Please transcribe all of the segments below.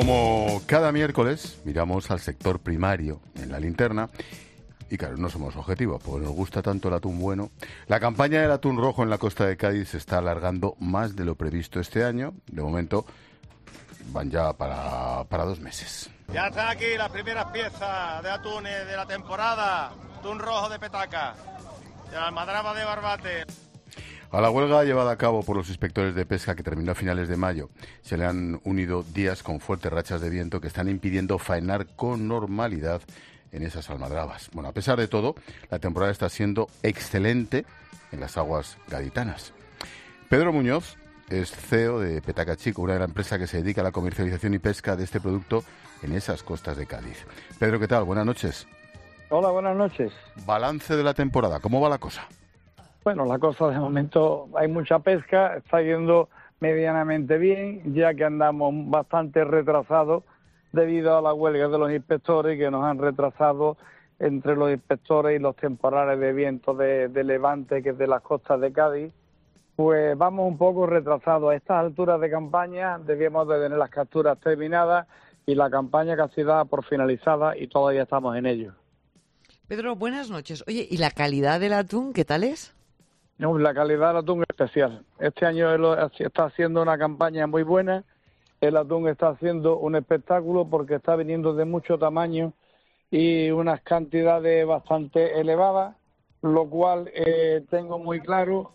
Como cada miércoles miramos al sector primario en la linterna y claro, no somos objetivos, porque nos gusta tanto el atún bueno. La campaña del atún rojo en la costa de Cádiz se está alargando más de lo previsto este año. De momento van ya para 2 meses. Ya están aquí las primeras piezas de atunes de la temporada. Atún rojo de Petaca, de la Almadraba de Barbate. A la huelga llevada a cabo por los inspectores de pesca, que terminó a finales de mayo, se le han unido días con fuertes rachas de viento que están impidiendo faenar con normalidad en esas almadrabas. Bueno, a pesar de todo, la temporada está siendo excelente en las aguas gaditanas. Pedro Muñoz es CEO de Petaca Chico, una gran empresa que se dedica a la comercialización y pesca de este producto en esas costas de Cádiz. Pedro, ¿qué tal? Buenas noches. Hola, buenas noches. Balance de la temporada, ¿cómo va la cosa? Bueno, la cosa de momento, hay mucha pesca, está yendo medianamente bien, ya que andamos bastante retrasados debido a la huelga de los inspectores que nos han retrasado entre los inspectores y los temporales de viento de levante, que es de las costas de Cádiz. Pues vamos un poco retrasados. A estas alturas de campaña debíamos de tener las capturas terminadas y la campaña casi da por finalizada y todavía estamos en ello. Pedro, buenas noches. Oye, ¿y la calidad del atún qué tal es? No, la calidad del atún es especial. Este año está haciendo una campaña muy buena. El atún está haciendo un espectáculo porque está viniendo de mucho tamaño y unas cantidades bastante elevadas, lo cual tengo muy claro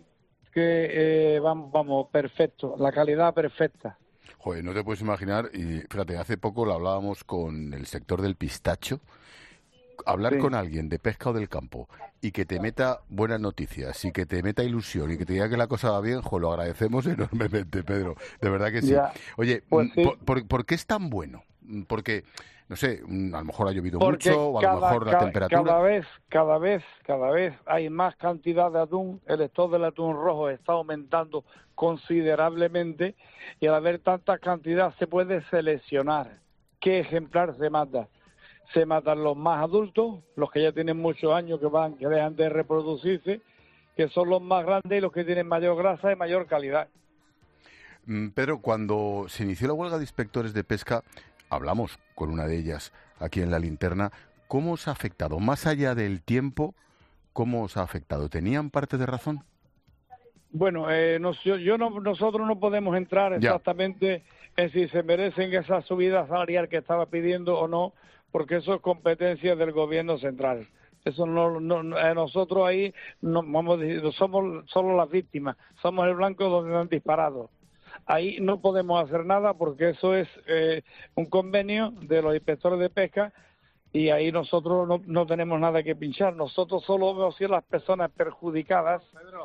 que vamos, perfecto, la calidad perfecta. Joder, no te puedes imaginar, y fíjate, hace poco lo hablábamos con el sector del pistacho. Hablar Sí. con alguien de pesca o del campo y que te meta buenas noticias y que te meta ilusión y que te diga que la cosa va bien, lo agradecemos enormemente, Pedro. De verdad que sí. Ya. Oye, Pues sí. ¿por qué es tan bueno? Porque, no sé, a lo mejor ha llovido Porque mucho o a lo mejor la temperatura... Cada vez hay más cantidad de atún. El stock del atún rojo está aumentando considerablemente y al haber tanta cantidad se puede seleccionar qué ejemplar se mata. Se matan los más adultos, los que ya tienen muchos años que dejan de reproducirse, que son los más grandes y los que tienen mayor grasa y mayor calidad. Pedro, cuando se inició la huelga de inspectores de pesca, hablamos con una de ellas aquí en la linterna. ¿Cómo os ha afectado? Más allá del tiempo, ¿cómo os ha afectado? ¿Tenían parte de razón? Bueno, nosotros no podemos entrar exactamente en si se merecen esa subida salarial que estaba pidiendo o no, porque eso es competencia del gobierno central. Eso nosotros ahí no vamos a decir, somos solo las víctimas, somos el blanco donde han disparado. Ahí no podemos hacer nada porque eso es un convenio de los inspectores de pesca y ahí nosotros no tenemos nada que pinchar. Nosotros solo vamos a ser las personas perjudicadas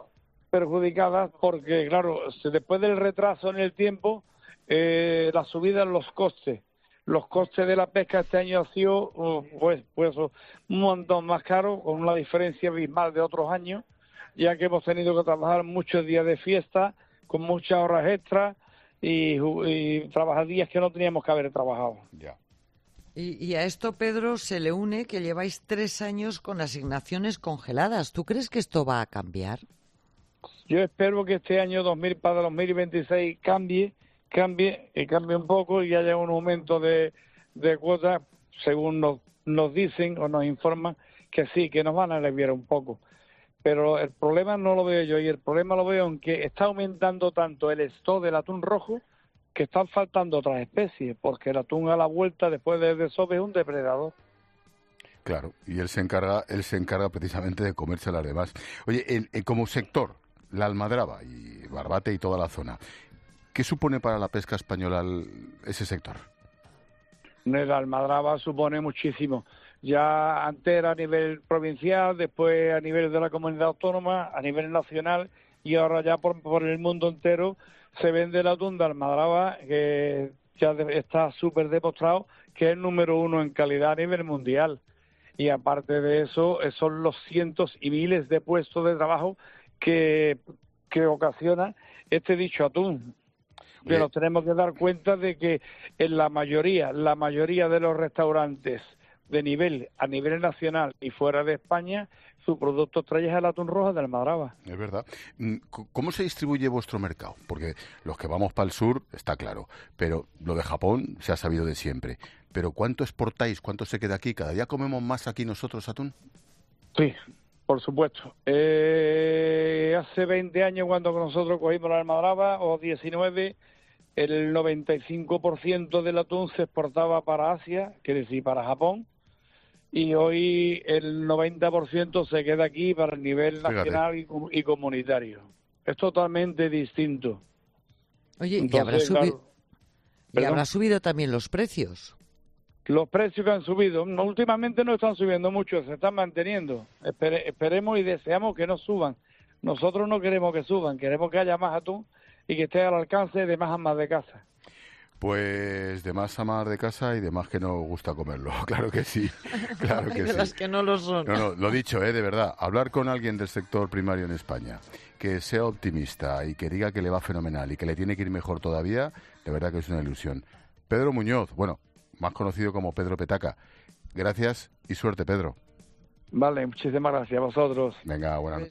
porque, claro, después del retraso en el tiempo, la subida en los costes. Los costes de la pesca este año han sido pues un montón más caros, con una diferencia abismal de otros años, ya que hemos tenido que trabajar muchos días de fiesta, con muchas horas extras y trabajar días que no teníamos que haber trabajado. Ya. Y a esto, Pedro, se le une que lleváis 3 años con asignaciones congeladas. ¿Tú crees que esto va a cambiar? Yo espero que este año para 2026 cambie un poco y haya un aumento de cuotas, según nos dicen o nos informan, que sí, que nos van a aliviar un poco. Pero el problema no lo veo yo, y el problema lo veo en que está aumentando tanto el stock del atún rojo que están faltando otras especies, porque el atún a la vuelta después del desove es un depredador. Claro, y él se encarga precisamente de comerse las demás. Oye, como sector, la almadraba y Barbate y toda la zona, ¿qué supone para la pesca española ese sector? La almadraba supone muchísimo. Ya antes era a nivel provincial, después a nivel de la comunidad autónoma, a nivel nacional y ahora ya por el mundo entero se vende el atún de almadraba, que ya está súper demostrado que es el número 1 en calidad a nivel mundial. Y aparte de eso, son los cientos y miles de puestos de trabajo que ocasiona este dicho atún. Que nos tenemos que dar cuenta de que en la mayoría de los restaurantes a nivel nacional y fuera de España, su producto estrella es el atún rojo de Almadraba. Es verdad. ¿Cómo se distribuye vuestro mercado? Porque los que vamos para el sur, está claro, pero lo de Japón se ha sabido de siempre. Pero ¿cuánto exportáis? ¿Cuánto se queda aquí? ¿Cada día comemos más aquí nosotros atún? Sí, por supuesto. Hace 20 años cuando nosotros cogimos la Almadraba, o 19, el 95% del atún se exportaba para Asia, quiere decir para Japón, y hoy el 90% se queda aquí para el nivel nacional y comunitario. Es totalmente distinto. Oye, Entonces, y habrá subido también los precios. Los precios que han subido, últimamente no están subiendo mucho, se están manteniendo. Esperemos y deseamos que no suban. Nosotros no queremos que suban, queremos que haya más atún y que esté al alcance de más amas de casa. Pues de más amar de casa y de más que no gusta comerlo, claro que sí, claro que de sí. las que no lo son. No, lo dicho, de verdad, hablar con alguien del sector primario en España, que sea optimista y que diga que le va fenomenal y que le tiene que ir mejor todavía, de verdad que es una ilusión. Pedro Muñoz, bueno, más conocido como Pedro Petaca, gracias y suerte, Pedro. Vale, muchísimas gracias a vosotros. Venga, buenas noches.